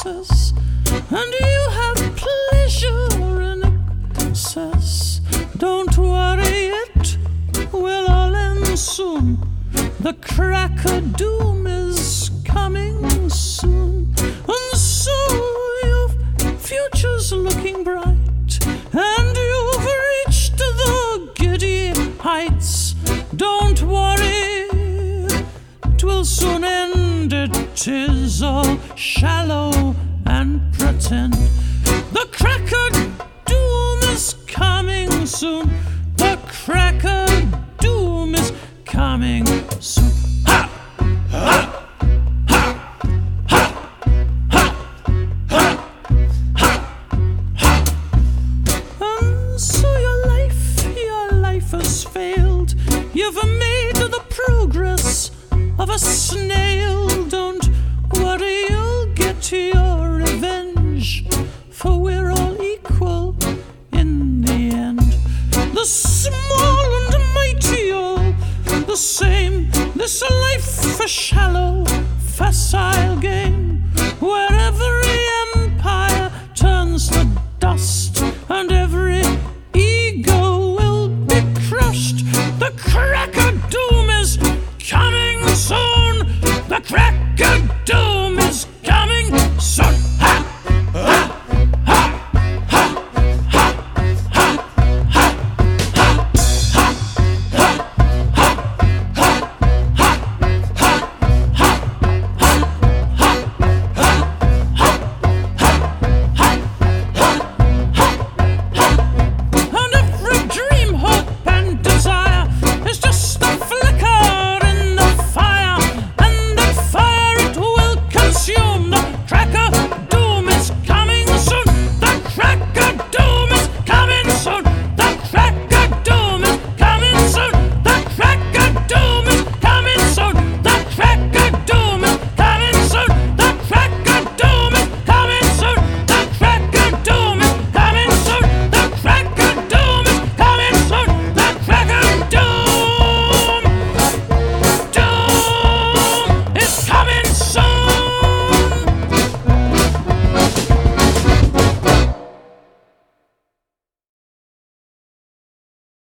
success, and you have pleasure in excess. Don't worry, it will all end soon. The crack of doom is coming soon, and so your future's looking bright, and you've reached the giddy heights. Don't worry, it will soon end. It is all shallow and pretend. The crack of doom is coming soon. The crack of doom is coming soon.